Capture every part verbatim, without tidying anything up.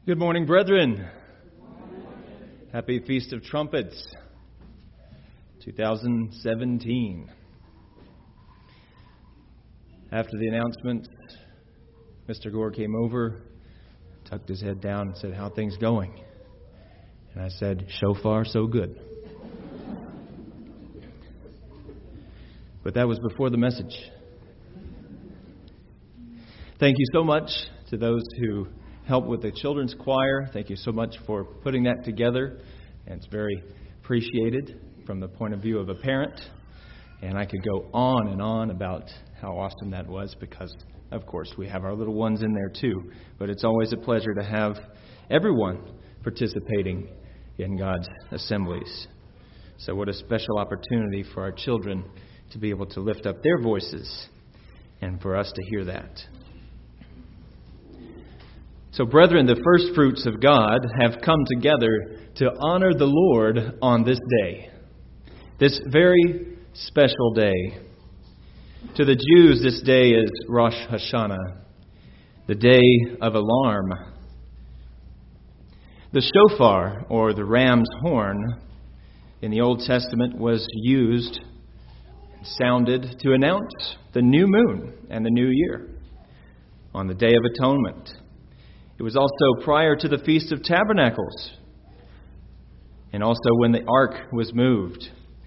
Good morning, brethren. Happy Feast of Trumpets, twenty seventeen. After the announcement, Mister Gore came over, tucked his head down and said, "How are things going?" And I said, "So far, so good." But that was before the message. Thank you so much to those who helped with the children's choir. Thank you so much for putting that together. And it's very appreciated from the point of view of a parent. And I could go on and on about how awesome that was because, of course, we have our little ones in there too. But it's always a pleasure to have everyone participating in God's assemblies. So what a special opportunity for our children to be able to lift up their voices and for us to hear that. So, brethren, the first fruits of God have come together to honor the Lord on this day, this very special day. To the Jews, this day is Rosh Hashanah, the day of alarm. The shofar, or the ram's horn, in the Old Testament was used and sounded to announce the new moon and the new year on the Day of Atonement. It was also prior to the Feast of Tabernacles, and also when the ark was moved.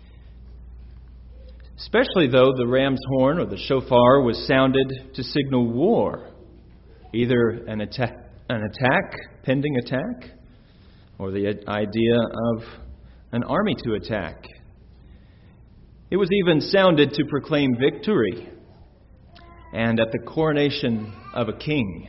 Especially though the ram's horn or the shofar was sounded to signal war, either an attack, an attack, pending attack, or the idea of an army to attack. It was even sounded to proclaim victory and at the coronation of a king.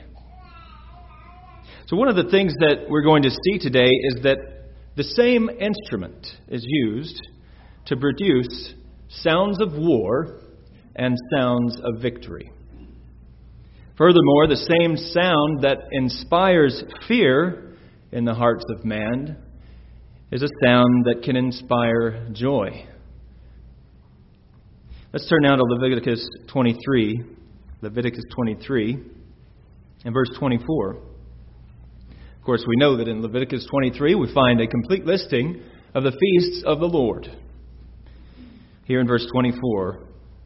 So one of the things that we're going to see today is that the same instrument is used to produce sounds of war and sounds of victory. Furthermore, the same sound that inspires fear in the hearts of man is a sound that can inspire joy. Let's turn now to Leviticus twenty-three, Leviticus twenty-three, and verse twenty-four. Of course, we know that in Leviticus twenty-three we find a complete listing of the feasts of the Lord. Here in verse twenty-four,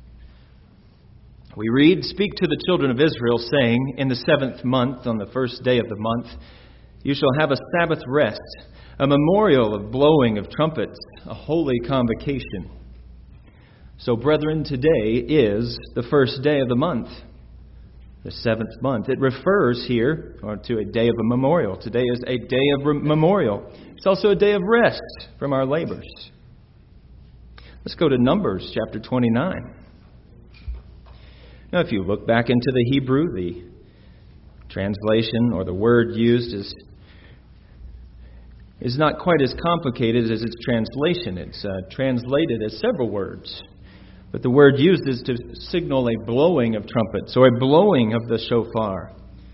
we read, "Speak to the children of Israel, saying, in the seventh month, on the first day of the month, you shall have a Sabbath rest, a memorial of blowing of trumpets, a holy convocation." So, brethren, today is the first day of the month. The seventh month. It refers here or to a day of a memorial. Today is a day of re- memorial. It's also a day of rest from our labors. Let's go to Numbers chapter twenty-nine. Now, if you look back into the Hebrew, the translation or the word used is, is not quite as complicated as its translation. It's uh, translated as several words. But the word used is to signal a blowing of trumpets or a blowing of the shofar.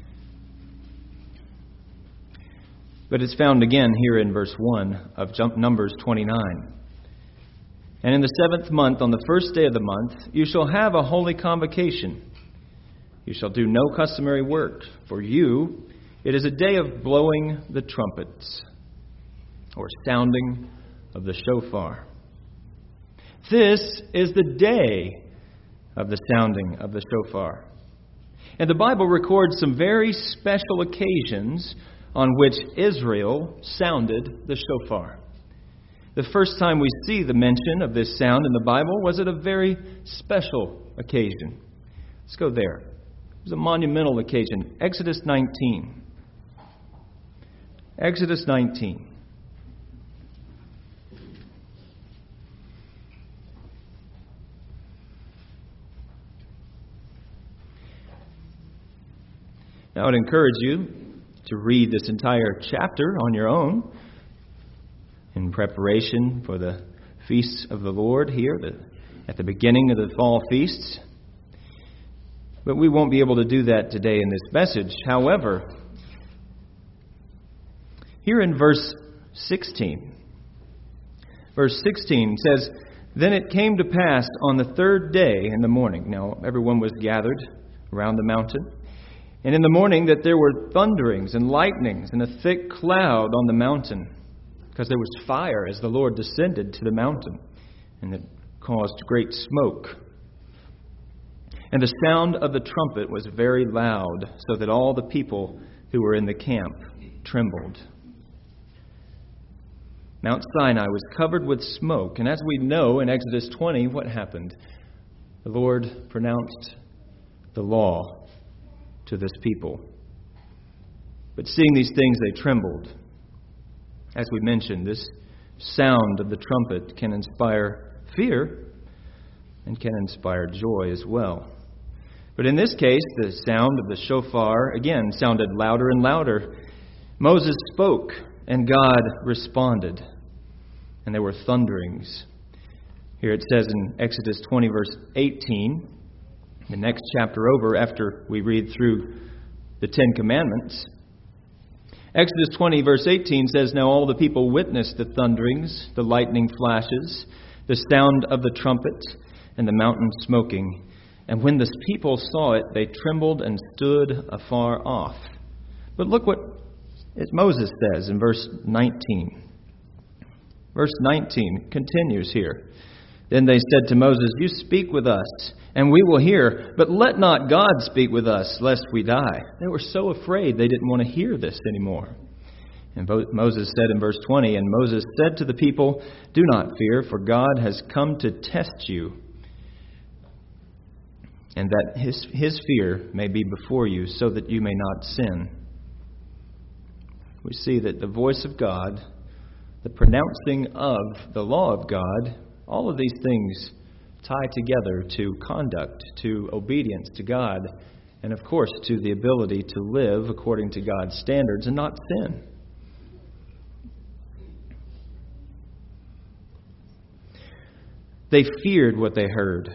But it's found again here in verse one of Numbers twenty-nine. "And in the seventh month, on the first day of the month, you shall have a holy convocation. You shall do no customary work. For you, it is a day of blowing the trumpets," or sounding of the shofar. This is the day of the sounding of the shofar. And the Bible records some very special occasions on which Israel sounded the shofar. The first time we see the mention of this sound in the Bible was at a very special occasion. Let's go there. It was a monumental occasion. Exodus nineteen. Exodus nineteen. Now, I would encourage you to read this entire chapter on your own in preparation for the feasts of the Lord here the, at the beginning of the fall feasts. But we won't be able to do that today in this message. However, here in verse sixteen, verse sixteen says, "Then it came to pass on the third day in the morning." Now, everyone was gathered around the mountain. And in the morning that there were thunderings and lightnings and a thick cloud on the mountain, because there was fire as the Lord descended to the mountain, and it caused great smoke. And the sound of the trumpet was very loud, so that all the people who were in the camp trembled. Mount Sinai was covered with smoke, and as we know in Exodus twenty, what happened? The Lord pronounced the law to this people. But seeing these things, they trembled. As we mentioned, this sound of the trumpet can inspire fear and can inspire joy as well. But in this case, the sound of the shofar, again, sounded louder and louder. Moses spoke, and God responded. And there were thunderings. Here it says in Exodus twenty, verse eighteen, the next chapter over after we read through the Ten Commandments. Exodus twenty, verse eighteen says, Now all the people witnessed the thunderings, the lightning flashes, the sound of the trumpet, and the mountain smoking. And when the people saw it, they trembled and stood afar off. But look what Moses says in verse nineteen. Verse nineteen continues here. Then they said to Moses, You speak with us, and we will hear, but let not God speak with us, lest we die. They were so afraid they didn't want to hear this anymore. And Moses said in verse twenty, And Moses said to the people, Do not fear, for God has come to test you, and that his, his fear may be before you, so that you may not sin. We see that the voice of God, the pronouncing of the law of God, all of these things tie together to conduct, to obedience to God, and of course to the ability to live according to God's standards and not sin. They feared what they heard.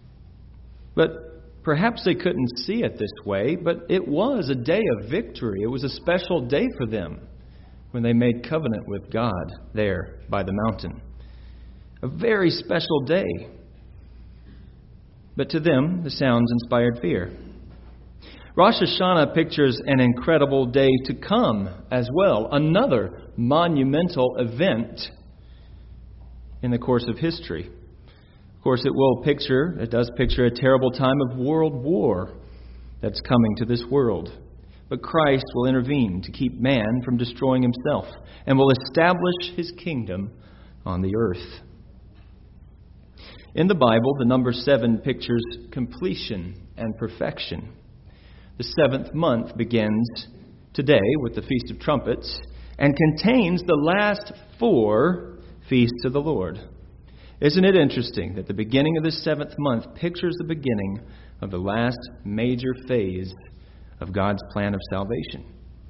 But perhaps they couldn't see it this way, but it was a day of victory. It was a special day for them when they made covenant with God there by the mountain. A very special day. But to them, the sounds inspired fear. Rosh Hashanah pictures an incredible day to come as well. Another monumental event in the course of history. Of course, it will picture, it does picture a terrible time of world war that's coming to this world. But Christ will intervene to keep man from destroying himself and will establish his kingdom on the earth. In the Bible, the number seven pictures completion and perfection. The seventh month begins today with the Feast of Trumpets and contains the last four feasts of the Lord. Isn't it interesting that the beginning of the seventh month pictures the beginning of the last major phase of God's plan of salvation?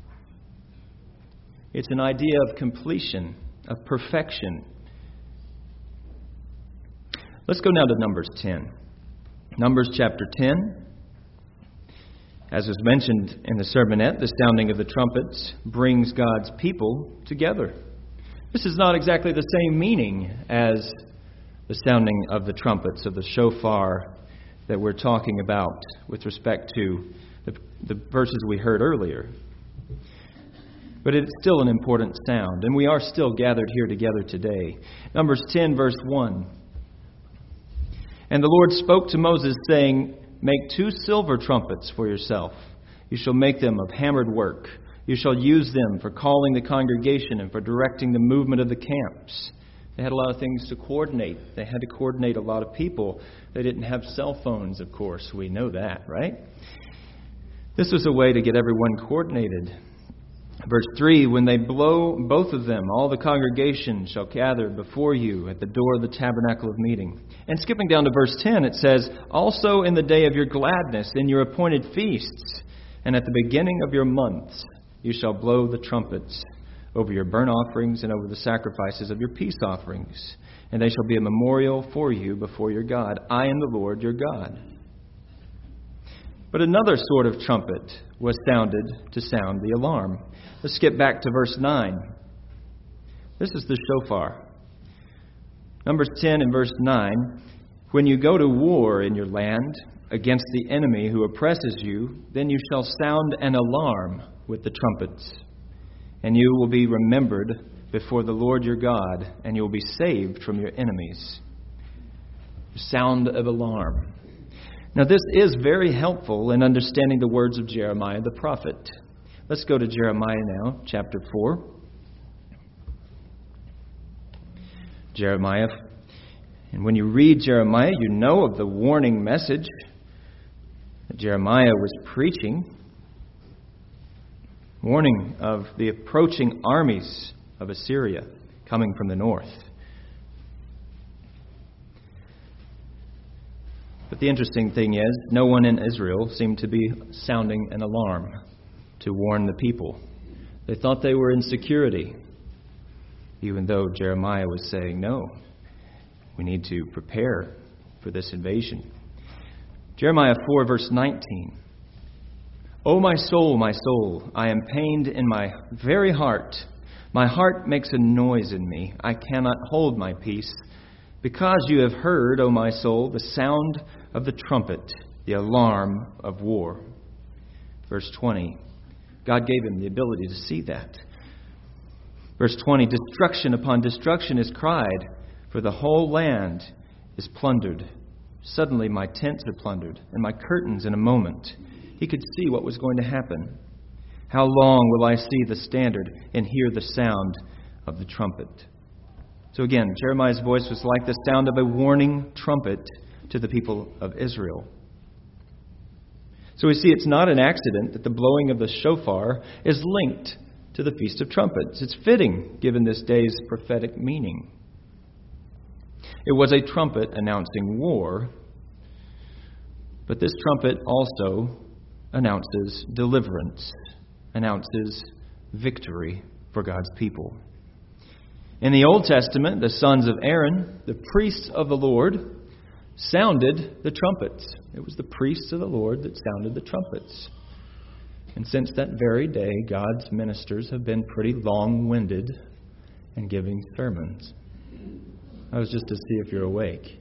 It's an idea of completion, of perfection. Let's go now to Numbers ten. Numbers chapter ten. As was mentioned in the sermonette, the sounding of the trumpets brings God's people together. This is not exactly the same meaning as the sounding of the trumpets, of the shofar that we're talking about with respect to the, the verses we heard earlier. But it's still an important sound, and we are still gathered here together today. Numbers ten, verse one. And the Lord spoke to Moses, saying, Make two silver trumpets for yourself. You shall make them of hammered work. You shall use them for calling the congregation and for directing the movement of the camps. They had a lot of things to coordinate. They had to coordinate a lot of people. They didn't have cell phones, of course. We know that, right? This was a way to get everyone coordinated. Verse three, when they blow both of them, all the congregation shall gather before you at the door of the tabernacle of meeting. And skipping down to verse ten, it says, Also in the day of your gladness, in your appointed feasts, and at the beginning of your months, you shall blow the trumpets over your burnt offerings and over the sacrifices of your peace offerings. And they shall be a memorial for you before your God. I am the Lord your God. But another sort of trumpet was sounded to sound the alarm. Let's skip back to verse nine. This is the shofar. Numbers ten and verse nine. When you go to war in your land, against the enemy who oppresses you, then you shall sound an alarm with the trumpets, and you will be remembered before the Lord your God, and you will be saved from your enemies. Sound of alarm. Now, this is very helpful in understanding the words of Jeremiah the prophet. Let's go to Jeremiah now, chapter four. Jeremiah. And when you read Jeremiah, you know of the warning message that Jeremiah was preaching, warning of the approaching armies of Assyria coming from the north. But the interesting thing is, no one in Israel seemed to be sounding an alarm to warn the people. They thought they were in security, even though Jeremiah was saying, no, we need to prepare for this invasion. Jeremiah four, verse nineteen. O my soul, my soul, I am pained in my very heart. My heart makes a noise in me. I cannot hold my peace. Because you have heard, O my soul, the sound of the trumpet, the alarm of war. Verse twenty. God gave him the ability to see that. Verse twenty. Destruction upon destruction is cried, for the whole land is plundered. Suddenly my tents are plundered, and my curtains in a moment. He could see what was going to happen. How long will I see the standard and hear the sound of the trumpet? So again, Jeremiah's voice was like the sound of a warning trumpet to the people of Israel. So we see it's not an accident that the blowing of the shofar is linked to the Feast of Trumpets. It's fitting, given this day's prophetic meaning. It was a trumpet announcing war, but this trumpet also announces deliverance, announces victory for God's people. In the Old Testament, the sons of Aaron, the priests of the Lord, sounded the trumpets. It was the priests of the Lord that sounded the trumpets. And since that very day, God's ministers have been pretty long-winded in giving sermons. That was just to see if you're awake.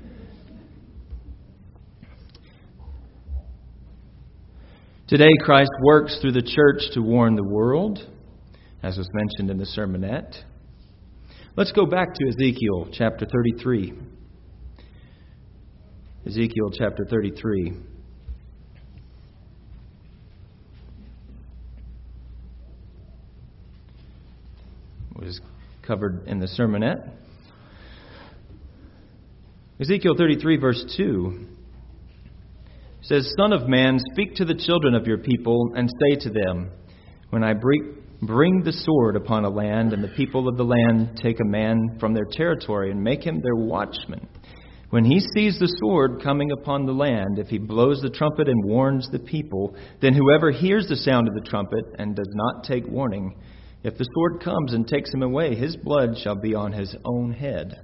Today, Christ works through the church to warn the world, as was mentioned in the sermonette. Let's go back to Ezekiel chapter thirty-three. Ezekiel chapter thirty-three. It was covered in the sermonette. Ezekiel thirty-three, verse two says, Son of man, speak to the children of your people and say to them, when I bring Bring the sword upon a land, and the people of the land take a man from their territory and make him their watchman. When he sees the sword coming upon the land, if he blows the trumpet and warns the people, then whoever hears the sound of the trumpet and does not take warning, if the sword comes and takes him away, his blood shall be on his own head.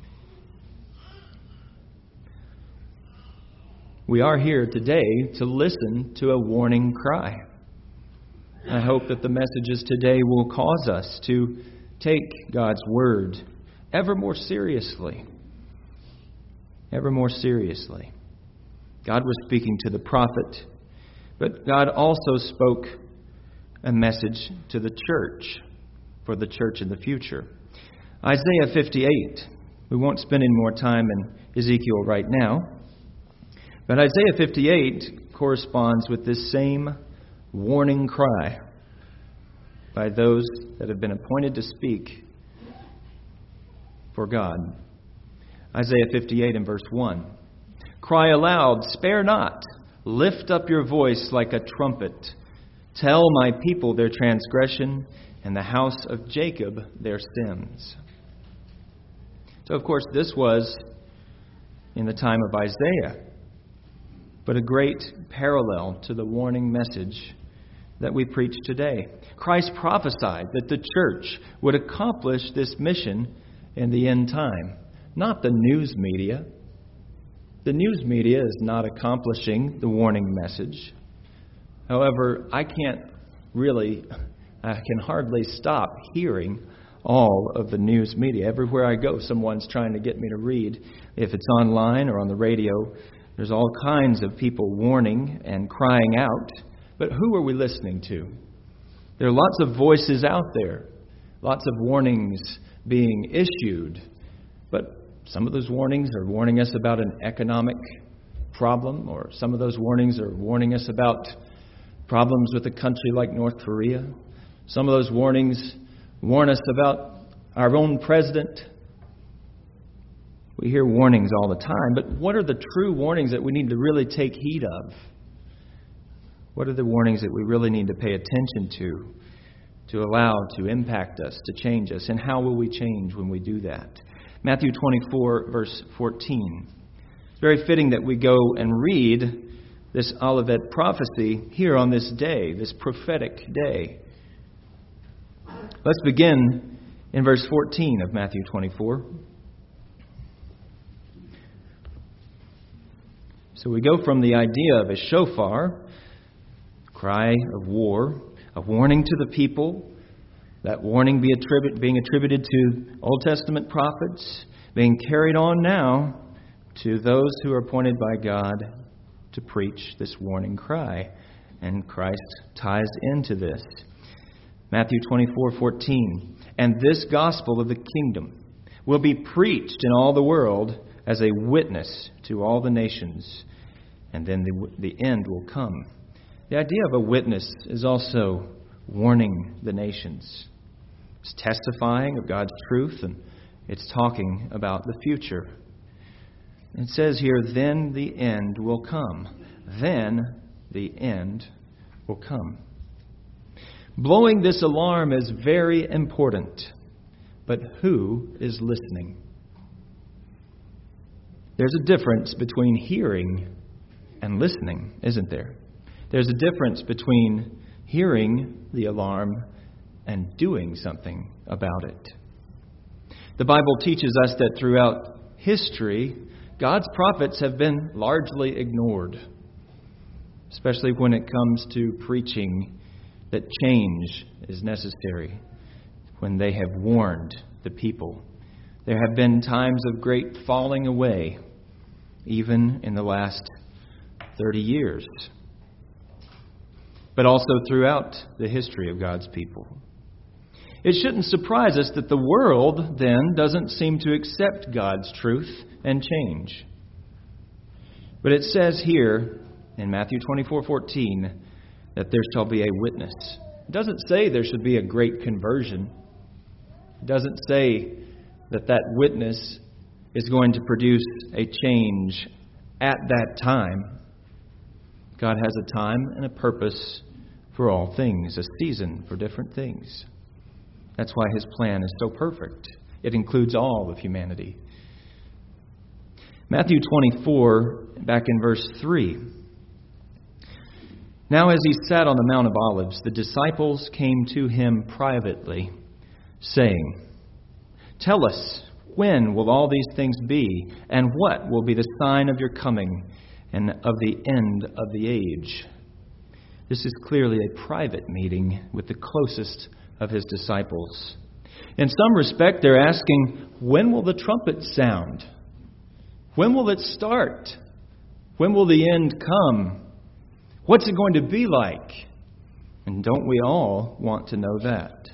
We are here today to listen to a warning cry. I hope that the messages today will cause us to take God's word ever more seriously. Ever more seriously. God was speaking to the prophet, but God also spoke a message to the church, for the church in the future. Isaiah fifty-eight. We won't spend any more time in Ezekiel right now, but Isaiah fifty-eight corresponds with this same warning cry by those that have been appointed to speak for God. Isaiah fifty-eight and verse one. Cry aloud, spare not, lift up your voice like a trumpet. Tell my people their transgression and the house of Jacob their sins. So, of course, this was in the time of Isaiah, but a great parallel to the warning message that we preach today. Christ prophesied that the church would accomplish this mission in the end time, not the news media. The news media is not accomplishing the warning message. However, I can't really, I can hardly stop hearing all of the news media. Everywhere I go, someone's trying to get me to read. If it's online or on the radio, There's all kinds of people warning and crying out, but who are we listening to? There are lots of voices out there, lots of warnings being issued, but some of those warnings are warning us about an economic problem, or some of those warnings are warning us about problems with a country like North Korea. Some of those warnings warn us about our own president. We hear warnings all the time, but what are the true warnings that we need to really take heed of? What are the warnings that we really need to pay attention to, to allow to impact us, to change us? And how will we change when we do that? Matthew twenty-four, verse fourteen. It's very fitting that we go and read this Olivet prophecy here on this day, this prophetic day. Let's begin in verse fourteen of Matthew twenty-four. So we go from the idea of a shofar, cry of war, a warning to the people, that warning be attribute, being attributed to Old Testament prophets, being carried on now to those who are appointed by God to preach this warning cry. And Christ ties into this. Matthew twenty-four fourteen. And this gospel of the kingdom will be preached in all the world as a witness to all the nations, and then the, the end will come. The idea of a witness is also warning the nations. It's testifying of God's truth, and it's talking about the future. It says here, then the end will come. Then the end will come. Blowing this alarm is very important, but who is listening? There's a difference between hearing and listening, isn't there? There's a difference between hearing the alarm and doing something about it. The Bible teaches us that throughout history, God's prophets have been largely ignored, especially when it comes to preaching that change is necessary, when they have warned the people. There have been times of great falling away, even in the last thirty years, but also throughout the history of God's people. It shouldn't surprise us that the world then doesn't seem to accept God's truth and change. But it says here in Matthew twenty-four fourteen that there shall be a witness. It doesn't say there should be a great conversion. It doesn't say that that witness is going to produce a change at that time. God has a time and a purpose for all things, a season for different things. That's why His plan is so perfect. It includes all of humanity. Matthew twenty-four, back in verse three. Now as He sat on the Mount of Olives, the disciples came to Him privately, saying, Tell us, when will all these things be, and what will be the sign of your coming and of the end of the age? This is clearly a private meeting with the closest of His disciples. In some respect, they're asking, when will the trumpet sound? When will it start? When will the end come? What's it going to be like? And don't we all want to know that?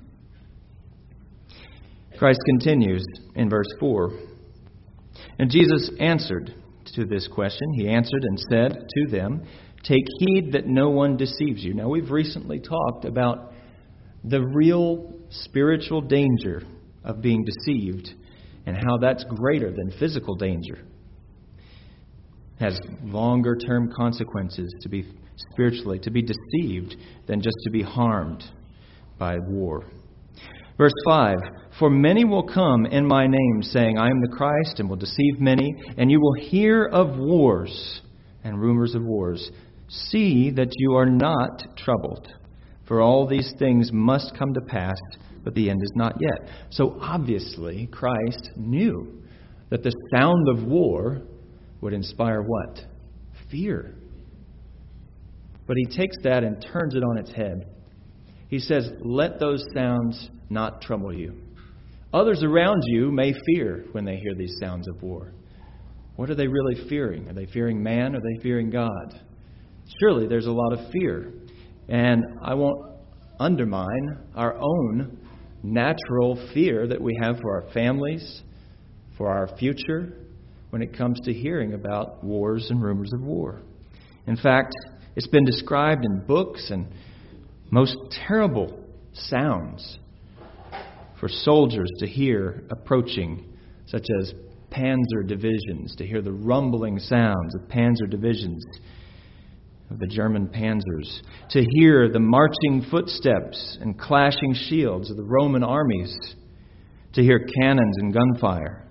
Christ continues in verse four. And Jesus answered to this question. He answered and said to them, Take heed that no one deceives you. Now, we've recently talked about the real spiritual danger of being deceived and how that's greater than physical danger. It has longer term consequences to be spiritually, to be deceived, than just to be harmed by war. Verse five, For many will come in my name, saying, I am the Christ, and will deceive many, and you will hear of wars and rumors of wars. See that you are not troubled, for all these things must come to pass, but the end is not yet. So obviously, Christ knew that the sound of war would inspire what? Fear. But He takes that and turns it on its head. He says, let those sounds not trouble you. Others around you may fear when they hear these sounds of war. What are they really fearing? Are they fearing man or are they fearing God? Surely there's a lot of fear. And I won't undermine our own natural fear that we have for our families, for our future, when it comes to hearing about wars and rumors of war. In fact, it's been described in books and most terrible sounds for soldiers to hear approaching, such as panzer divisions, to hear the rumbling sounds of panzer divisions, of the German panzers, to hear the marching footsteps and clashing shields of the Roman armies, to hear cannons and gunfire.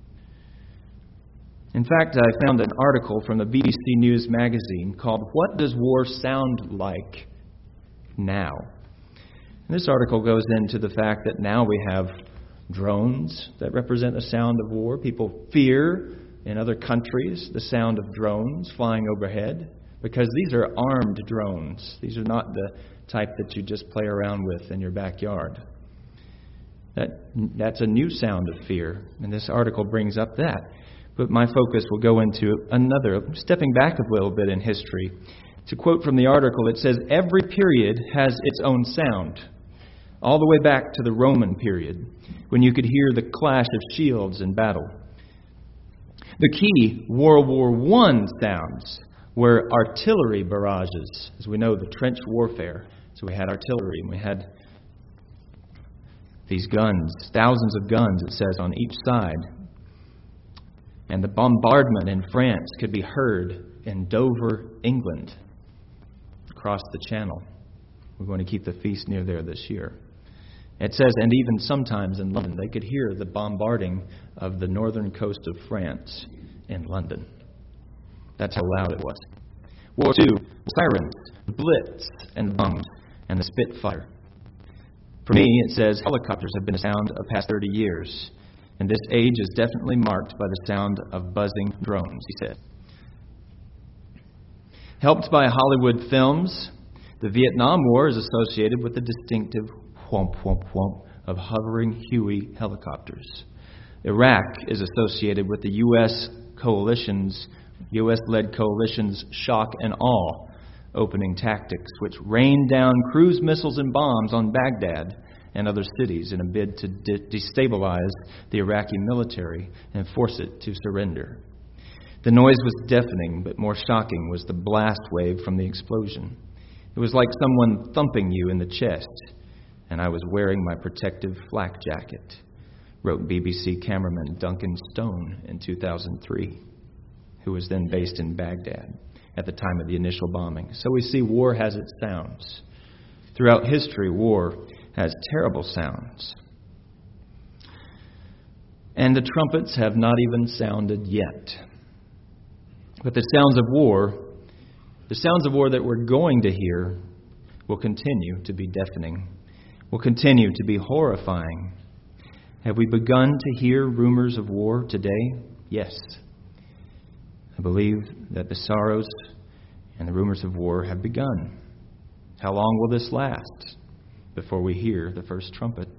In fact, I found an article from the B B C News magazine called "What Does War Sound Like Now?" And this article goes into the fact that now we have drones that represent the sound of war. People fear in other countries the sound of drones flying overhead because these are armed drones. These are not the type that you just play around with in your backyard. That that's a new sound of fear, and this article brings up that. But my focus will go into another, stepping back a little bit in history. To quote from the article, it says, "Every period has its own sound." All the way back to the Roman period, when you could hear the clash of shields in battle. The key World War One sounds were artillery barrages. As we know, the trench warfare. So we had artillery, and we had these guns, thousands of guns, it says, on each side. And the bombardment in France could be heard in Dover, England, across the channel. We're going to keep the feast near there this year. It says, and even sometimes in London, they could hear the bombarding of the northern coast of France in London. That's how loud it was. World War Two, sirens, Blitz, and bombs, and the Spitfire. For me, it says, helicopters have been a sound of past thirty years, and this age is definitely marked by the sound of buzzing drones, he said. Helped by Hollywood films, the Vietnam War is associated with the distinctive whomp, whomp, whomp of hovering Huey helicopters. Iraq is associated with the U S coalition's, U S-led coalition's shock and awe opening tactics, which rained down cruise missiles and bombs on Baghdad and other cities in a bid to de- destabilize the Iraqi military and force it to surrender. The noise was deafening, but more shocking was the blast wave from the explosion. It was like someone thumping you in the chest, and I was wearing my protective flak jacket, wrote B B C cameraman Duncan Stone in two thousand three, who was then based in Baghdad at the time of the initial bombing. So we see war has its sounds. Throughout history, war has terrible sounds. And the trumpets have not even sounded yet. But the sounds of war, the sounds of war that we're going to hear, will continue to be deafening, will continue to be horrifying. Have we begun to hear rumors of war today? Yes. I believe that the sorrows and the rumors of war have begun. How long will this last before we hear the first trumpet?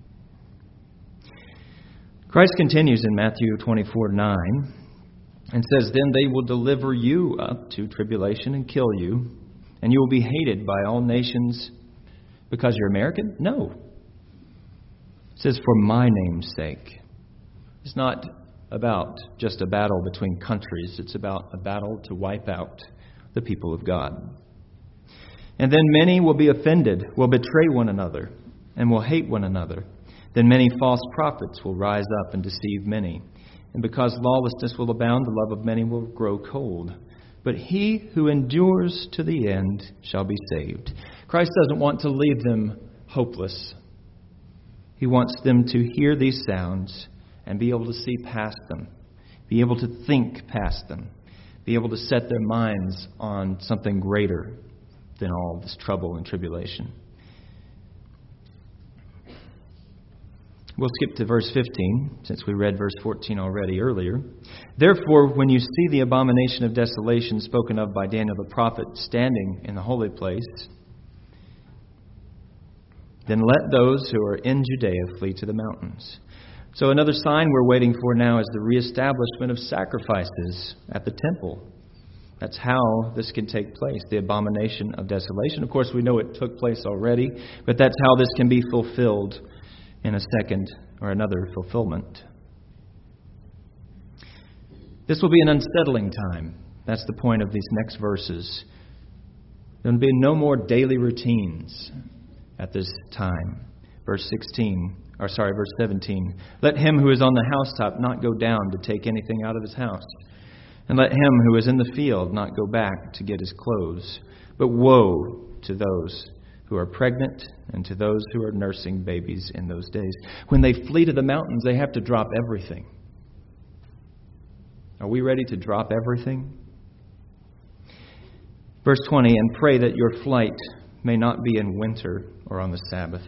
Christ continues in Matthew twenty-four nine and says, "Then they will deliver you up to tribulation and kill you, and you will be hated by all nations because you're American?" No. It says, "For my name's sake." It's not about just a battle between countries. It's about a battle to wipe out the people of God. "And then many will be offended, will betray one another, and will hate one another. Then many false prophets will rise up and deceive many. And because lawlessness will abound, the love of many will grow cold. But he who endures to the end shall be saved." Christ doesn't want to leave them hopeless. He wants them to hear these sounds and be able to see past them, be able to think past them, be able to set their minds on something greater than all this trouble and tribulation. We'll skip to verse fifteen, since we read verse fourteen already earlier. "Therefore, when you see the abomination of desolation spoken of by Daniel the prophet standing in the holy place, then let those who are in Judea flee to the mountains. So another sign we're waiting for now is the reestablishment of sacrifices at the temple. That's how this can take place, the abomination of desolation. Of course, we know it took place already, but that's how this can be fulfilled in a second or another fulfillment. This will be an unsettling time. That's the point of these next verses. There will be no more daily routines at this time. Verse sixteen, or sorry, verse seventeen. Let him who is on the housetop not go down to take anything out of his house. And let him who is in the field not go back to get his clothes. But woe to those who are pregnant and to those who are nursing babies in those days. When they flee to the mountains, they have to drop everything. Are we ready to drop everything? Verse twenty, and pray that your flight may not be in winter or on the Sabbath.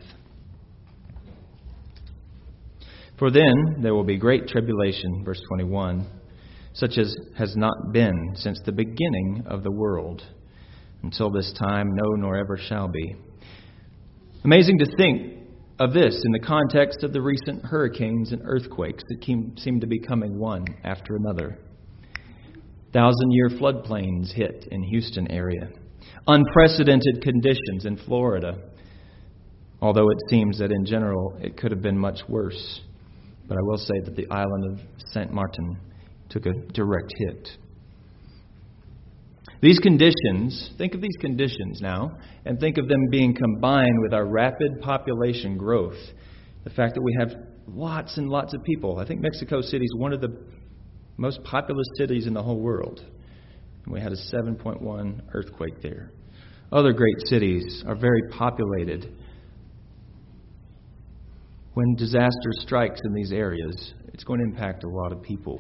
For then there will be great tribulation, verse twenty-one, such as has not been since the beginning of the world, until this time, no, nor ever shall be. Amazing to think of this in the context of the recent hurricanes and earthquakes that seem to be coming one after another. Thousand-year floodplains hit in Houston area. Unprecedented conditions in Florida, although it seems that in general it could have been much worse. But I will say that the island of Saint Martin took a direct hit. These conditions, think of these conditions now, and think of them being combined with our rapid population growth. The fact that we have lots and lots of people. I think Mexico City is one of the most populous cities in the whole world. And we had a seven point one earthquake there. Other great cities are very populated. When disaster strikes in these areas, it's going to impact a lot of people.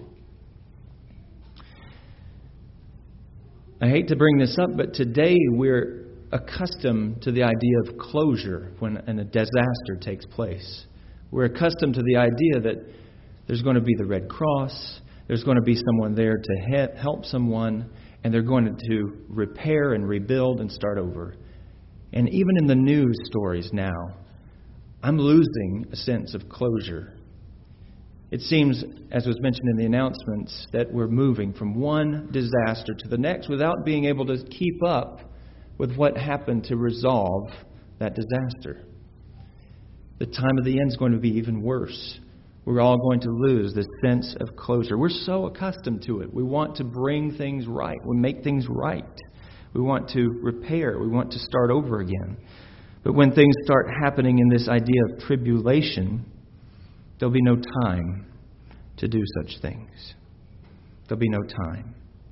I hate to bring this up, but today we're accustomed to the idea of closure when a disaster takes place. We're accustomed to the idea that there's going to be the Red Cross, there's going to be someone there to help someone, and they're going to repair and rebuild and start over. And even in the news stories now, I'm losing a sense of closure. It seems, as was mentioned in the announcements, that we're moving from one disaster to the next without being able to keep up with what happened to resolve that disaster. The time of the end is going to be even worse. We're all going to lose this sense of closure. We're so accustomed to it. We want to bring things right. We make things right. We want to repair. We want to start over again. But when things start happening in this idea of tribulation, there'll be no time to do such things. There'll be no time.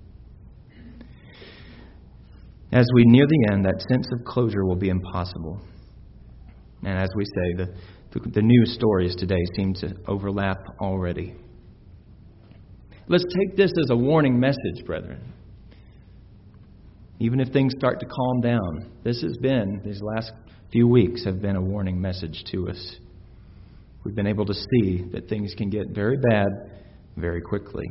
As we near the end, that sense of closure will be impossible. And as we say, the, the, the news stories today seem to overlap already. Let's take this as a warning message, brethren. Even if things start to calm down, this has been, these last few weeks have been a warning message to us. We've been able to see that things can get very bad very quickly.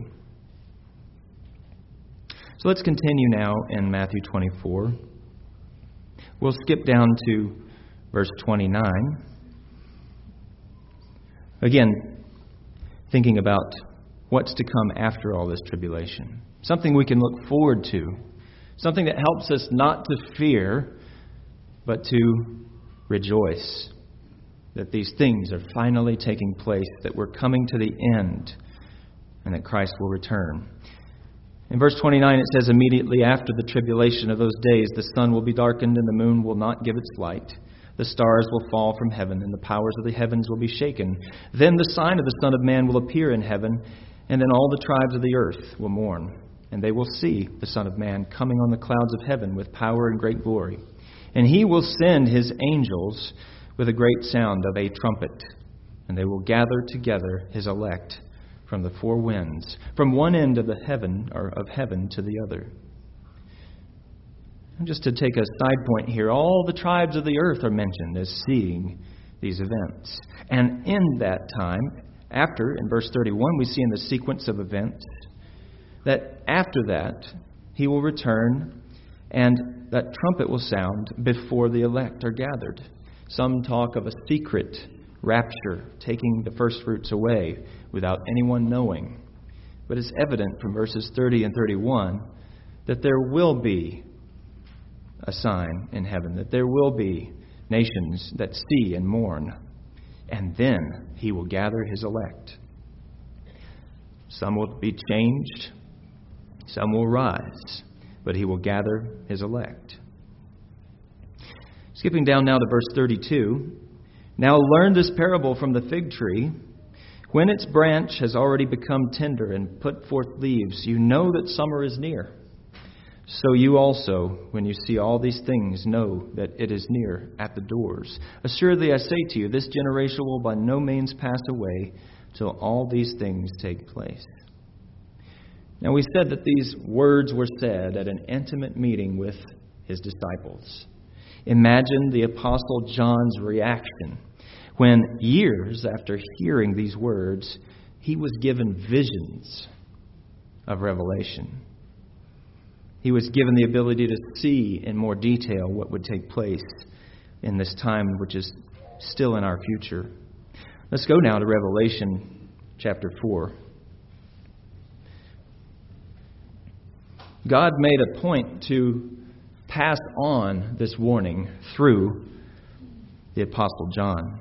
So let's continue now in Matthew twenty-four. We'll skip down to verse twenty-nine. Again, thinking about what's to come after all this tribulation. Something we can look forward to. Something that helps us not to fear, but to rejoice. That these things are finally taking place, that we're coming to the end, and that Christ will return. In verse twenty-nine it says, immediately after the tribulation of those days, the sun will be darkened and the moon will not give its light. The stars will fall from heaven and the powers of the heavens will be shaken. Then the sign of the Son of Man will appear in heaven, and then all the tribes of the earth will mourn. And they will see the Son of Man coming on the clouds of heaven with power and great glory. And he will send his angels with a great sound of a trumpet, and they will gather together his elect from the four winds, from one end of the heaven or of heaven to the other. And just to take a side point here, all the tribes of the earth are mentioned as seeing these events. And in that time, after, in verse thirty-one, we see in the sequence of events, that after that, he will return and that trumpet will sound before the elect are gathered. Some talk of a secret rapture, taking the first fruits away without anyone knowing. But it's evident from verses thirty and thirty-one that there will be a sign in heaven, that there will be nations that see and mourn, and then he will gather his elect. Some will be changed, some will rise, but he will gather his elect. Skipping down now to verse thirty-two. Now learn this parable from the fig tree. When its branch has already become tender and put forth leaves, you know that summer is near. So you also, when you see all these things, know that it is near at the doors. Assuredly I say to you, this generation will by no means pass away till all these things take place. Now we said that these words were said at an intimate meeting with his disciples. Imagine the Apostle John's reaction when, years after hearing these words, he was given visions of Revelation. He was given the ability to see in more detail what would take place in this time, which is still in our future. Let's go now to Revelation chapter four. God made a point to pass on this warning through the Apostle John.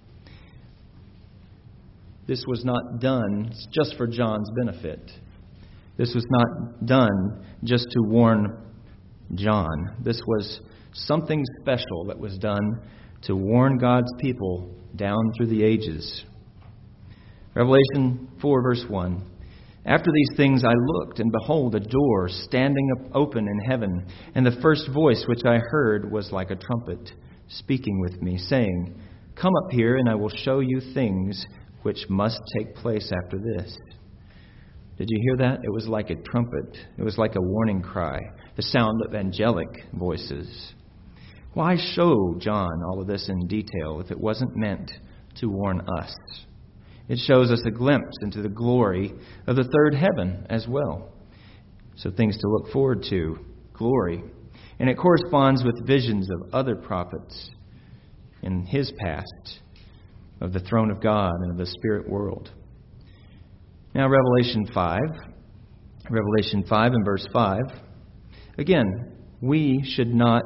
This was not done just for John's benefit. This was not done just to warn John. This was something special that was done to warn God's people down through the ages. Revelation four, verse one. After these things I looked, and behold, a door standing up open in heaven. And the first voice which I heard was like a trumpet, speaking with me, saying, Come up here, and I will show you things which must take place after this. Did you hear that? It was like a trumpet. It was like a warning cry, the sound of angelic voices. Why show John all of this in detail if it wasn't meant to warn us? It shows us a glimpse into the glory of the third heaven as well. So things to look forward to, glory. And it corresponds with visions of other prophets in his past, of the throne of God and of the spirit world. Now Revelation five, Revelation five and verse five. Again, we should not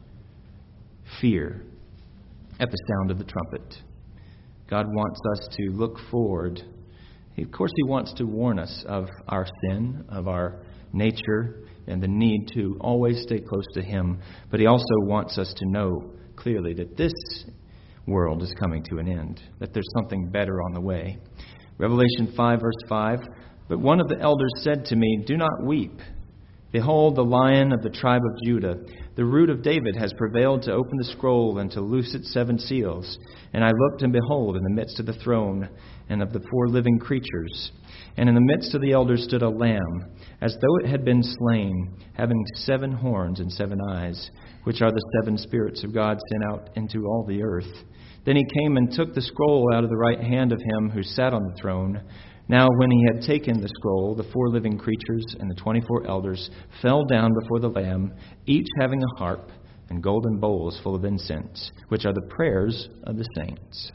fear at the sound of the trumpet. God wants us to look forward. Of course, He wants to warn us of our sin, of our nature, and the need to always stay close to Him. But He also wants us to know clearly that this world is coming to an end, that there's something better on the way. Revelation five, verse five. But one of the elders said to me, Do not weep. Behold, the Lion of the tribe of Judah, the root of David, has prevailed to open the scroll and to loose its seven seals. And I looked, and behold, in the midst of the throne and of the four living creatures, and in the midst of the elders stood a lamb, as though it had been slain, having seven horns and seven eyes, which are the seven spirits of God sent out into all the earth. Then he came and took the scroll out of the right hand of him who sat on the throne. Now when he had taken the scroll, the four living creatures and the twenty-four elders fell down before the Lamb, each having a harp and golden bowls full of incense, which are the prayers of the saints.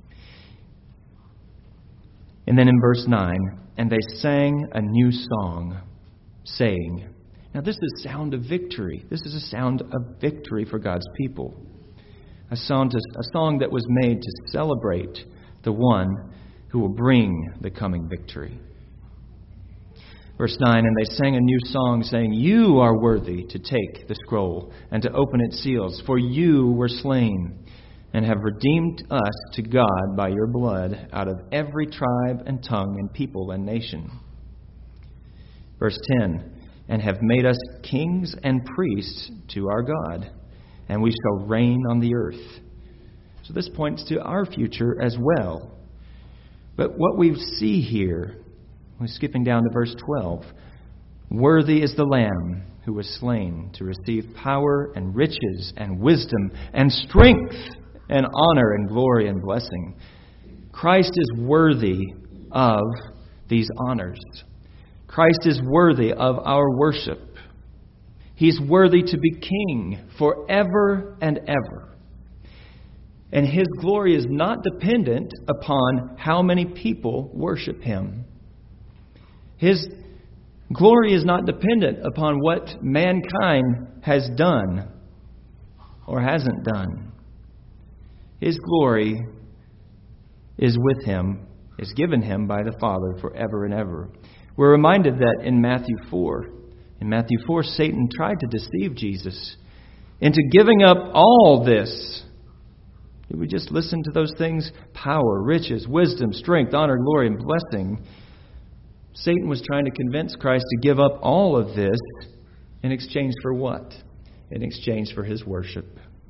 And then in verse nine, and they sang a new song, saying, now this is a sound of victory. This is a sound of victory for God's people. A song, to, a song that was made to celebrate the one who will bring the coming victory. Verse nine, and they sang a new song, saying, You are worthy to take the scroll and to open its seals, for you were slain and have redeemed us to God by your blood out of every tribe and tongue and people and nation. Verse ten, and have made us kings and priests to our God, and we shall reign on the earth. So this points to our future as well. But what we see here, we're skipping down to verse twelve. Worthy is the Lamb who was slain to receive power and riches and wisdom and strength and honor and glory and blessing. Christ is worthy of these honors. Christ is worthy of our worship. He's worthy to be king forever and ever. And His glory is not dependent upon how many people worship Him. His glory is not dependent upon what mankind has done or hasn't done. His glory is with Him, is given Him by the Father forever and ever. We're reminded that in Matthew four. In Matthew four, Satan tried to deceive Jesus into giving up all this. Did we just listen to those things? Power, riches, wisdom, strength, honor, glory, and blessing. Satan was trying to convince Christ to give up all of this in exchange for what? In exchange for His worship.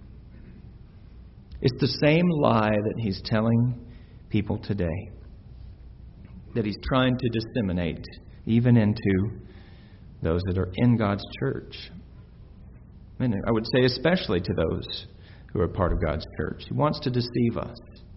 It's the same lie that he's telling people today, that he's trying to disseminate even into those that are in God's church. And I would say especially to those who are part of God's church. He wants to deceive us.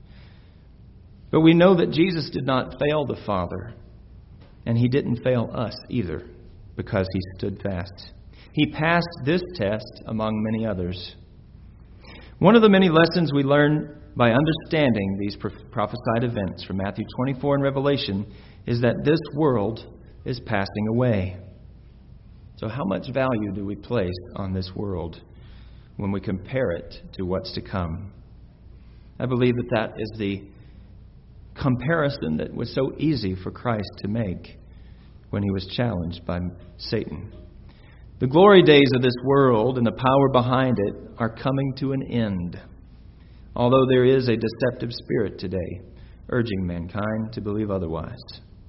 But we know that Jesus did not fail the Father, and He didn't fail us either, because He stood fast. He passed this test among many others. One of the many lessons we learn by understanding these prophesied events from Matthew twenty-four and Revelation is that this world is passing away. So how much value do we place on this world when we compare it to what's to come? I believe that that is the comparison that was so easy for Christ to make when He was challenged by Satan. The glory days of this world and the power behind it are coming to an end, although there is a deceptive spirit today urging mankind to believe otherwise.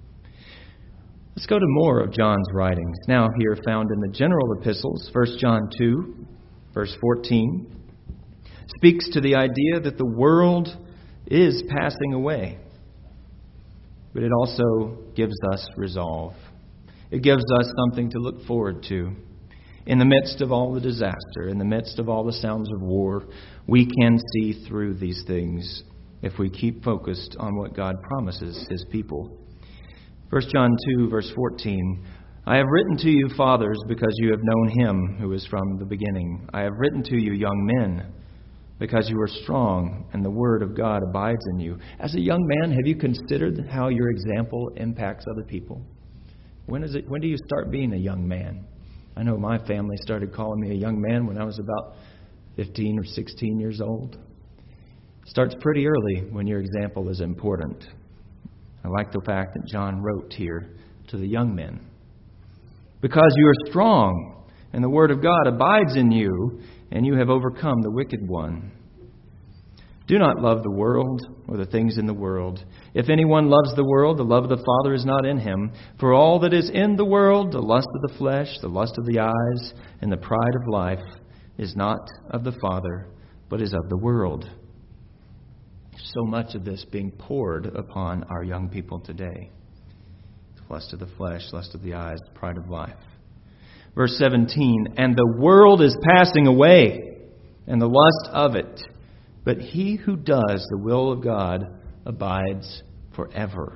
Let's go to more of John's writings, now here found in the general epistles. First John two, verse fourteen, speaks to the idea that the world is passing away. But it also gives us resolve. It gives us something to look forward to. In the midst of all the disaster, in the midst of all the sounds of war, we can see through these things if we keep focused on what God promises His people. First John two, verse fourteen, I have written to you, fathers, because you have known Him who is from the beginning. I have written to you, young men, because you are strong, and the word of God abides in you. As a young man, have you considered how your example impacts other people? When is it? When do you start being a young man? I know my family started calling me a young man when I was about fifteen or sixteen years old. It starts pretty early when your example is important. I like the fact that John wrote here to the young men. Because you are strong, and the word of God abides in you, and you have overcome the wicked one. Do not love the world or the things in the world. If anyone loves the world, the love of the Father is not in him. For all that is in the world, the lust of the flesh, the lust of the eyes, and the pride of life, is not of the Father, but is of the world. So much of this being poured upon our young people today. Lust of the flesh, lust of the eyes, pride of life. Verse seventeen, and the world is passing away, and the lust of it. But he who does the will of God abides forever.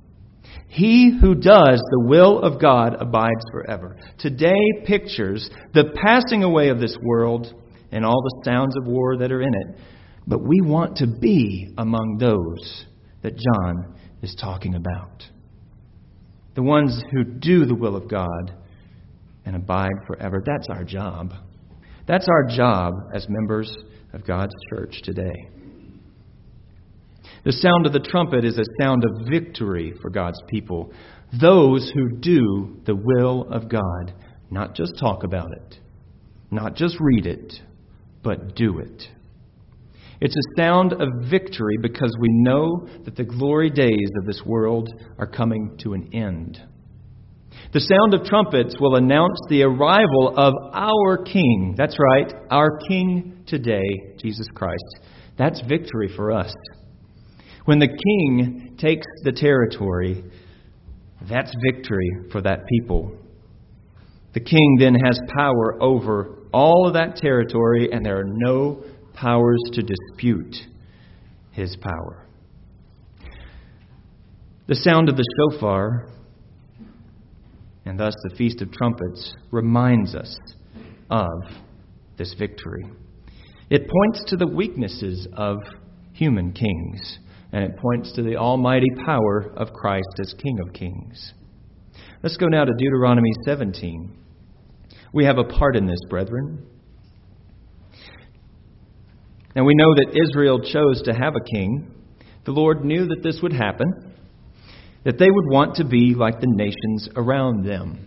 He who does the will of God abides forever. Today pictures the passing away of this world and all the sounds of war that are in it. But we want to be among those that John is talking about. The ones who do the will of God and abide forever. That's our job. That's our job as members of God's church today. The sound of the trumpet is a sound of victory for God's people. Those who do the will of God. Not just talk about it. Not just read it. But do it. It's a sound of victory because we know that the glory days of this world are coming to an end. The sound of trumpets will announce the arrival of our King. That's right, our King today, Jesus Christ. That's victory for us. When the King takes the territory, that's victory for that people. The King then has power over all of that territory, and there are no powers to dispute His power. The sound of the shofar, and thus the Feast of Trumpets, reminds us of this victory. It points to the weaknesses of human kings. And it points to the almighty power of Christ as King of Kings. Let's go now to Deuteronomy seventeen. We have a part in this, brethren. And we know that Israel chose to have a king. The Lord knew that this would happen, that they would want to be like the nations around them.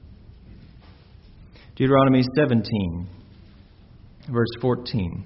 Deuteronomy seventeen, verse fourteen.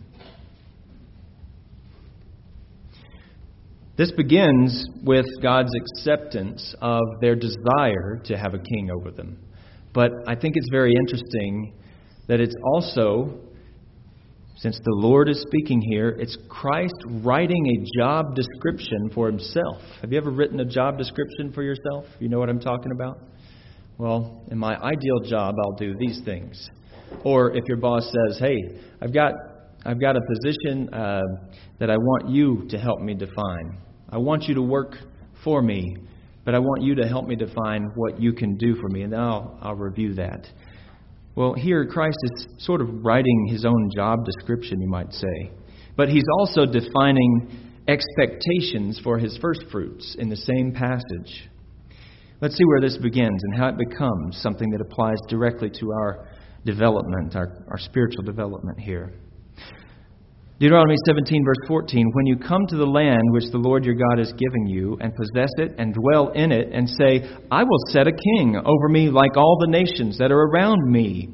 This begins with God's acceptance of their desire to have a king over them. But I think it's very interesting that it's also, since the Lord is speaking here, it's Christ writing a job description for himself. Have you ever written a job description for yourself? You know what I'm talking about? Well, in my ideal job, I'll do these things. Or if your boss says, hey, I've got I've got a position uh, that I want you to help me define. I want you to work for me, but I want you to help me define what you can do for me, and then I'll, I'll review that. Well, here Christ is sort of writing his own job description, you might say. But he's also defining expectations for his first fruits in the same passage. Let's see where this begins and how it becomes something that applies directly to our development, our, our spiritual development here. Deuteronomy seventeen, verse fourteen, when you come to the land which the Lord your God is giving you, and possess it, and dwell in it, and say, I will set a king over me like all the nations that are around me.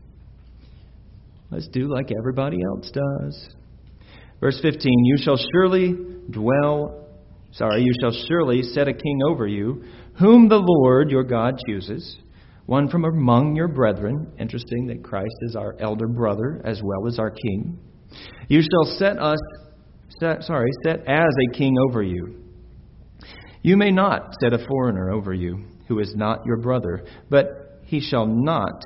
Let's do like everybody else does. Verse fifteen, you shall surely dwell, sorry, you shall surely set a king over you, whom the Lord your God chooses, one from among your brethren. Interesting that Christ is our elder brother as well as our king. You shall set us, set, sorry, set as a king over you. You may not set a foreigner over you who is not your brother, but he shall not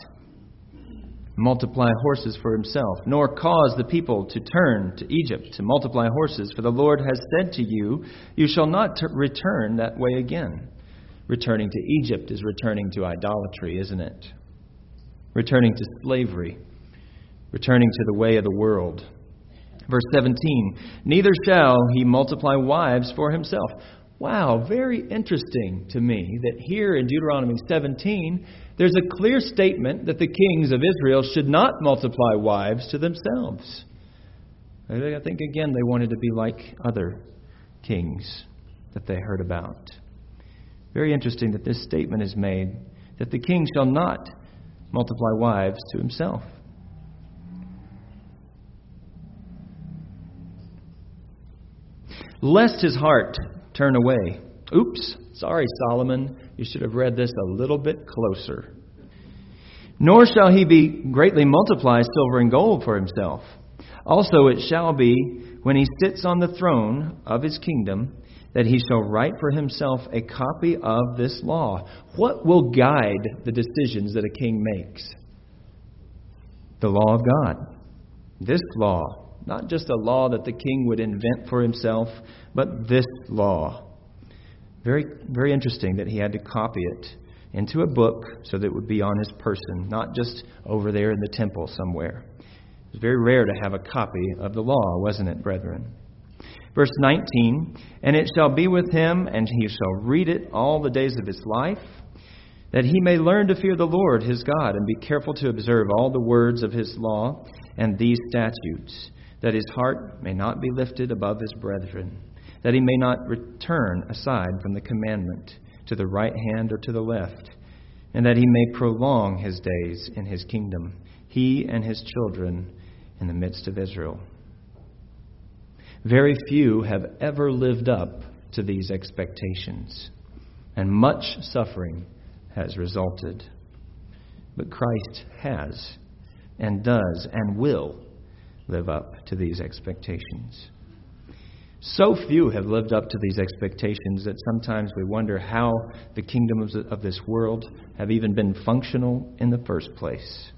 multiply horses for himself, nor cause the people to turn to Egypt to multiply horses. For the Lord has said to you, you shall not t- return that way again. Returning to Egypt is returning to idolatry, isn't it? Returning to slavery. Returning to the way of the world. Verse seventeen, neither shall he multiply wives for himself. Wow, very interesting to me that here in Deuteronomy seventeen, there's a clear statement that the kings of Israel should not multiply wives to themselves. I think, again, they wanted to be like other kings that they heard about. Very interesting that this statement is made, that the king shall not multiply wives to himself. Lest his heart turn away. Oops, sorry, Solomon. You should have read this a little bit closer. Nor shall he be greatly multiply silver and gold for himself. Also it shall be, when he sits on the throne of his kingdom, that he shall write for himself a copy of this law. What will guide the decisions that a king makes? The law of God. This law. Not just a law that the king would invent for himself, but this law. Very, very interesting that he had to copy it into a book so that it would be on his person, not just over there in the temple somewhere. It was very rare to have a copy of the law, wasn't it, brethren? Verse nineteen, and it shall be with him, and he shall read it all the days of his life, that he may learn to fear the Lord his God, and be careful to observe all the words of his law and these statutes, that his heart may not be lifted above his brethren, that he may not return aside from the commandment to the right hand or to the left, and that he may prolong his days in his kingdom, he and his children in the midst of Israel. Very few have ever lived up to these expectations, and much suffering has resulted. But Christ has, and does, and will live up to these expectations. So few have lived up to these expectations that sometimes we wonder how the kingdoms of this world have even been functional in the first place.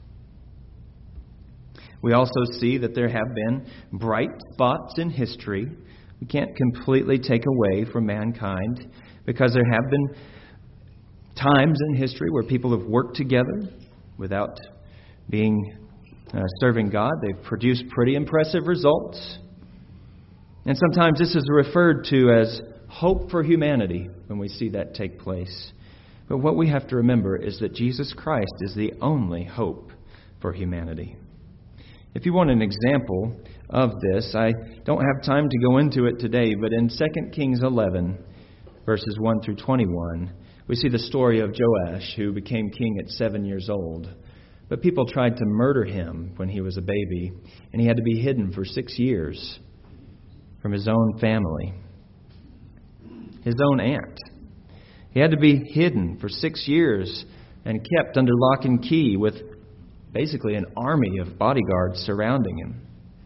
We also see that there have been bright spots in history. We can't completely take away from mankind, because there have been times in history where people have worked together without being uh, serving God. They've produced pretty impressive results. And sometimes this is referred to as hope for humanity when we see that take place. But what we have to remember is that Jesus Christ is the only hope for humanity. If you want an example of this, I don't have time to go into it today, but in Second Kings eleven, verses one through twenty-one, we see the story of Joash, who became king at seven years old. But people tried to murder him when he was a baby, and he had to be hidden for six years from his own family, his own aunt. He had to be hidden for six years and kept under lock and key with basically an army of bodyguards surrounding him.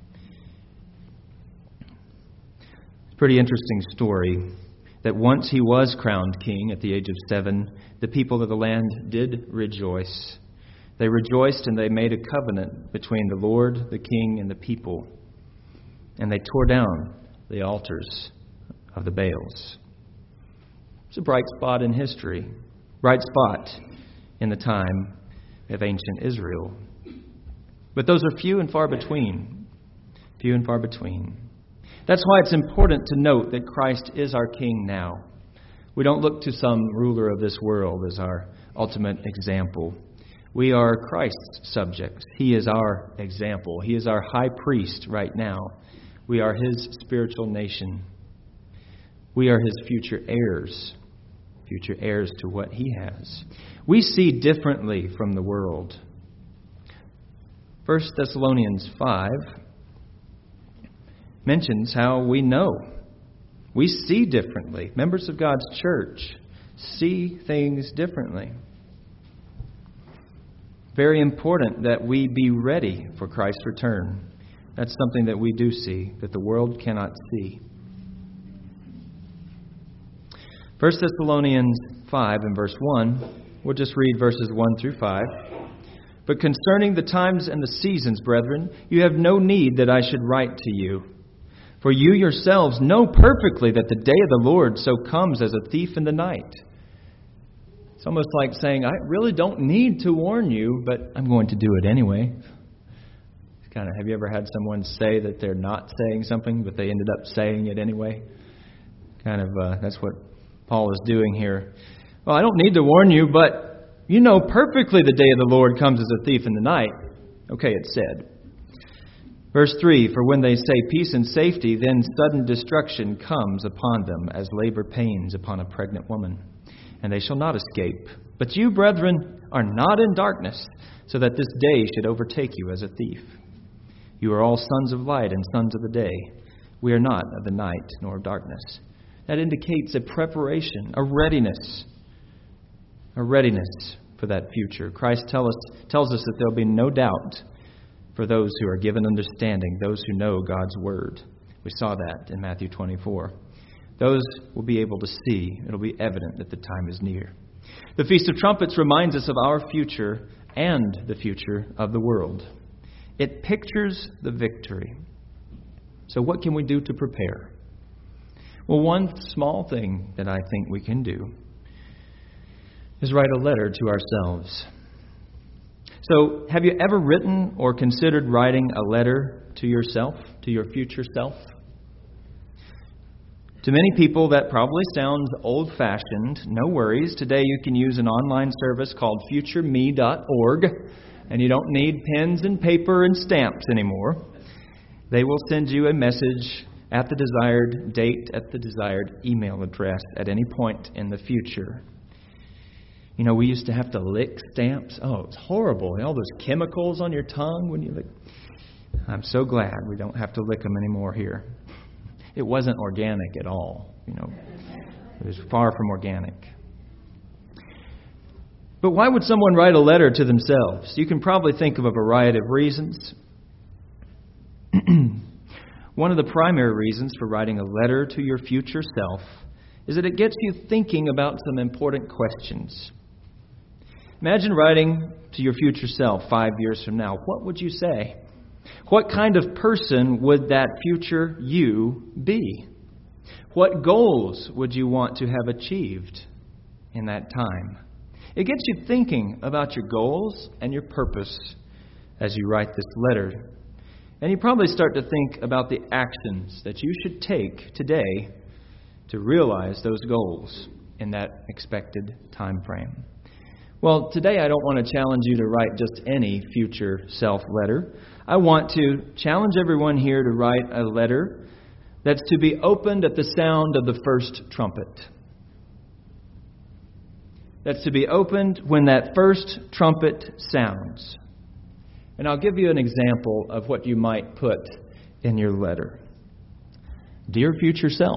It's a pretty interesting story that once he was crowned king at the age of seven, the people of the land did rejoice. They rejoiced and they made a covenant between the Lord, the king, and the people. And they tore down the altars of the Baals. It's a bright spot in history, bright spot in the time of ancient Israel. But those are few and far between, few and far between. That's why it's important to note that Christ is our King now. We don't look to some ruler of this world as our ultimate example. We are Christ's subjects. He is our example. He is our high priest right now. We are His spiritual nation. We are His future heirs, future heirs to what He has. We see differently from the world. First Thessalonians five mentions how we know. We see differently. Members of God's church see things differently. Very important that we be ready for Christ's return. That's something that we do see, that the world cannot see. First Thessalonians five and verse one, we'll just read verses one through five. But concerning the times and the seasons, brethren, you have no need that I should write to you. For you yourselves know perfectly that the day of the Lord so comes as a thief in the night. It's almost like saying, I really don't need to warn you, but I'm going to do it anyway. It's kind of, have you ever had someone say that they're not saying something, but they ended up saying it anyway? Kind of, uh, that's what Paul is doing here. Well, I don't need to warn you, but you know perfectly the day of the Lord comes as a thief in the night. Okay, it's said. Verse three, for when they say peace and safety, then sudden destruction comes upon them as labor pains upon a pregnant woman, and they shall not escape. But you, brethren, are not in darkness, so that this day should overtake you as a thief. You are all sons of light and sons of the day. We are not of the night nor of darkness. That indicates a preparation, a readiness, a readiness for that future. Christ tell us, tells us that there will be no doubt for those who are given understanding, those who know God's Word. We saw that in Matthew twenty-four. Those will be able to see. It'll be evident that the time is near. The Feast of Trumpets reminds us of our future and the future of the world. It pictures the victory. So what can we do to prepare? Well, one small thing that I think we can do is write a letter to ourselves. So, have you ever written or considered writing a letter to yourself, to your future self? To many people, that probably sounds old-fashioned. No worries. Today you can use an online service called future me dot org, and you don't need pens and paper and stamps anymore. They will send you a message at the desired date, at the desired email address at any point in the future. You know, we used to have to lick stamps. Oh, it's horrible. All those chemicals on your tongue when you lick. I'm so glad we don't have to lick them anymore here. It wasn't organic at all. You know, it was far from organic. But why would someone write a letter to themselves? You can probably think of a variety of reasons. One of the primary reasons for writing a letter to your future self is that it gets you thinking about some important questions. Imagine writing to your future self five years from now. What would you say? What kind of person would that future you be? What goals would you want to have achieved in that time? It gets you thinking about your goals and your purpose as you write this letter. And you probably start to think about the actions that you should take today to realize those goals in that expected time frame. Well, today I don't want to challenge you to write just any future self letter. I want to challenge everyone here to write a letter that's to be opened at the sound of the first trumpet. That's to be opened when that first trumpet sounds. And I'll give you an example of what you might put in your letter. Dear future self,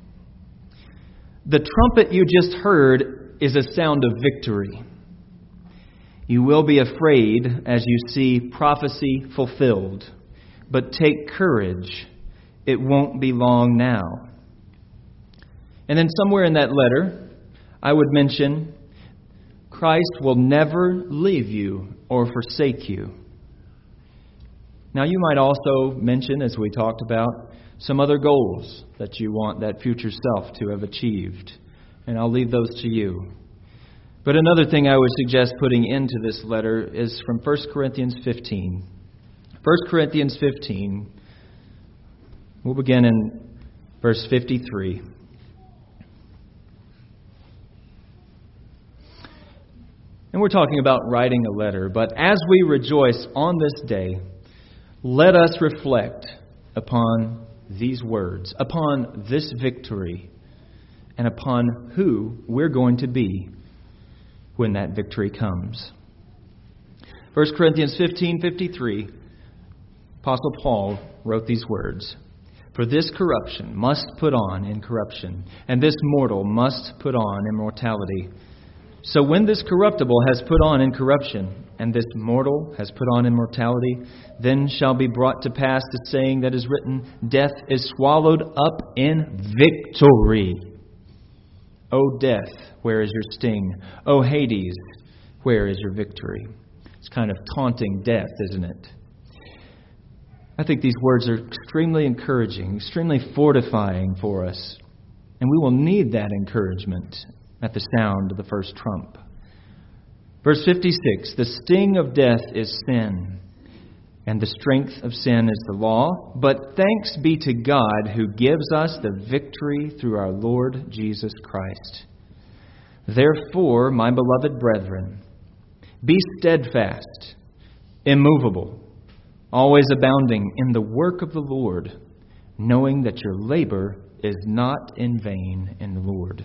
the trumpet you just heard is a sound of victory. You will be afraid as you see prophecy fulfilled, but take courage. It won't be long now. And then somewhere in that letter, I would mention, Christ will never leave you or forsake you. Now, you might also mention, as we talked about, some other goals that you want that future self to have achieved. And I'll leave those to you. But another thing I would suggest putting into this letter is from First Corinthians fifteen. First Corinthians fifteen, we'll begin in verse fifty-three. And we're talking about writing a letter. But as we rejoice on this day, let us reflect upon these words, upon this victory, and upon who we're going to be when that victory comes. First Corinthians fifteen fifty-three, Apostle Paul wrote these words, "For this corruption must put on incorruption, and this mortal must put on immortality. So when this corruptible has put on incorruption, and this mortal has put on immortality, then shall be brought to pass the saying that is written, Death is swallowed up in victory. O death, where is your sting? O Hades, where is your victory?" It's kind of taunting death, isn't it? I think these words are extremely encouraging, extremely fortifying for us. And we will need that encouragement at the sound of the first trump. Verse fifty-six, "The sting of death is sin, and the strength of sin is the law. But thanks be to God who gives us the victory through our Lord Jesus Christ. Therefore, my beloved brethren, be steadfast, immovable, always abounding in the work of the Lord, knowing that your labor is not in vain in the Lord."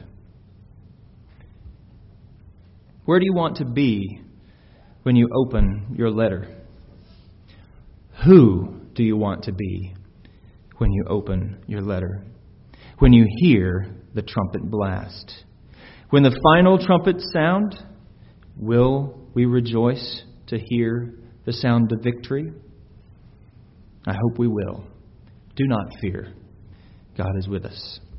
Where do you want to be when you open your letter? Who do you want to be when you open your letter? When you hear the trumpet blast? When the final trumpet sound, will we rejoice to hear the sound of victory? I hope we will. Do not fear. God is with us.